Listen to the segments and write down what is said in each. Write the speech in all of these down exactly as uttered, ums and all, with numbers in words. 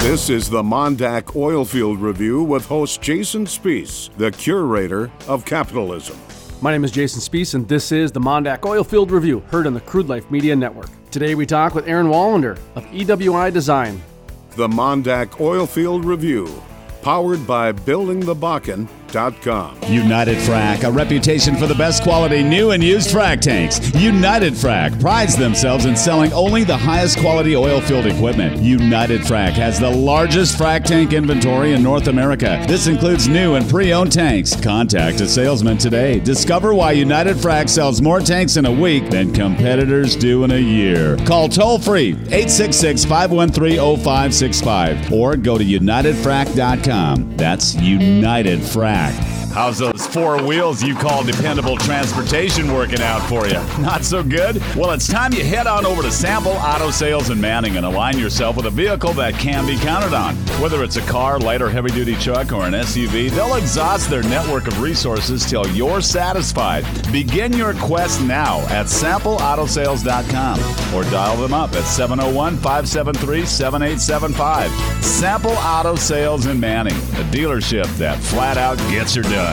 This is the Mondak Oilfield Review with host Jason Spiess, the curator of capitalism. My name is Jason Spiess, and this is the Mondak Oilfield Review, heard on the Crude Life Media Network. Today we talk with Aaron Wallander of E W I Design. The Mondak Oilfield Review, powered by building the bakken dot com. United Frac, a reputation for the best quality new and used frac tanks. United Frac prides themselves in selling only the highest quality oil field equipment. United Frac has the largest frac tank inventory in North America. This includes new and pre-owned tanks. Contact a salesman today. Discover why United Frac sells more tanks in a week than competitors do in a year. Call toll-free eight six six, five one three, zero five six five or go to united frac dot com. That's United Frac. How's those four wheels you call dependable transportation working out for you? Not so good? Well, it's time you head on over to Sample Auto Sales in Manning and align yourself with a vehicle that can be counted on. Whether it's a car, light or heavy-duty truck, or an S U V, they'll exhaust their network of resources till you're satisfied. Begin your quest now at sample auto sales dot com or dial them up at seven oh one, five seven three, seven eight seven five. Sample Auto Sales in Manning, a dealership that flat out gets her done.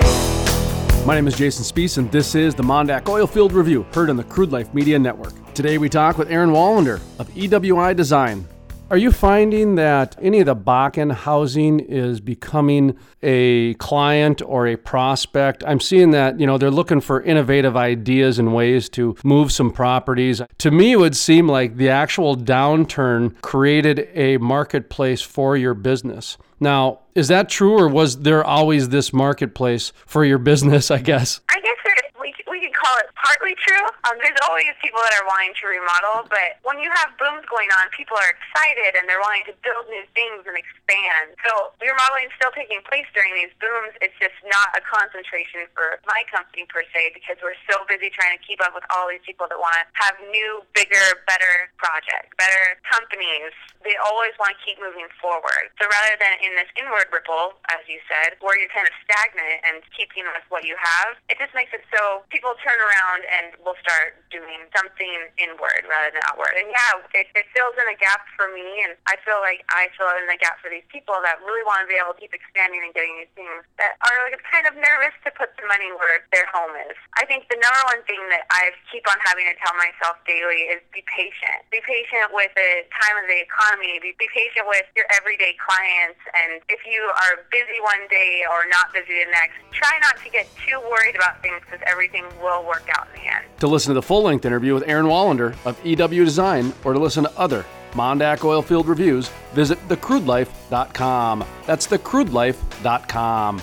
My name is Jason Spiess, and this is the Mondak Oilfield Review, heard on the Crude Life Media Network. Today we talk with Aaron Wallander of E W I Design. Are you finding that any of the Bakken housing is becoming a client or a prospect? I'm seeing that, you know, they're looking for innovative ideas and ways to move some properties. To me, it would seem like the actual downturn created a marketplace for your business. Now, is that true, or was there always this marketplace for your business, I guess? I guess there, we, we could call it partly true. Um, there's always people that are wanting to remodel, but when you have booms going on, people are excited and they're wanting to build new things and expand. So remodeling is still taking place during these booms. It's just not a concentration for my company per se, because we're so busy trying to keep up with all these people that want to have new, bigger, better projects, better companies. They always want to keep moving forward. So rather than in this inward ripple, as you said, where you're kind of stagnant and keeping with what you have, it just makes it so people turn around and will start doing something inward rather than outward. And yeah, it, it fills in a gap for me, and I feel like I fill in a gap for these people that really want to be able to keep expanding and getting these things that are like kind of nervous to put the money where their home is. I think the number one thing that I keep on having to tell myself daily is be patient. Be patient with the time of the economy. Be, be patient with your everyday clients. And if you are busy one day or not busy the next, try not to get too worried about things, because everything will work out in the end. To listen to the full-length interview with Aaron Wallander of E W Design, or to listen to other Mondak Oilfield Reviews, visit the crude life dot com. That's the crude life dot com.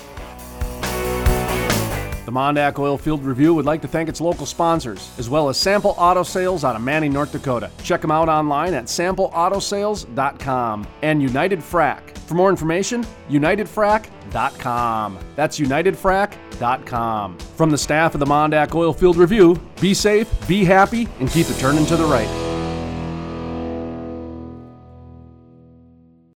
The Mondak Oilfield Review would like to thank its local sponsors, as well as Sample Auto Sales out of Manning, North Dakota. Check them out online at sample auto sales dot com. And United Frac. For more information, united frac dot com. That's united frac dot com. From the staff of the Mondak Oilfield Review, be safe, be happy, and keep it turning to the right.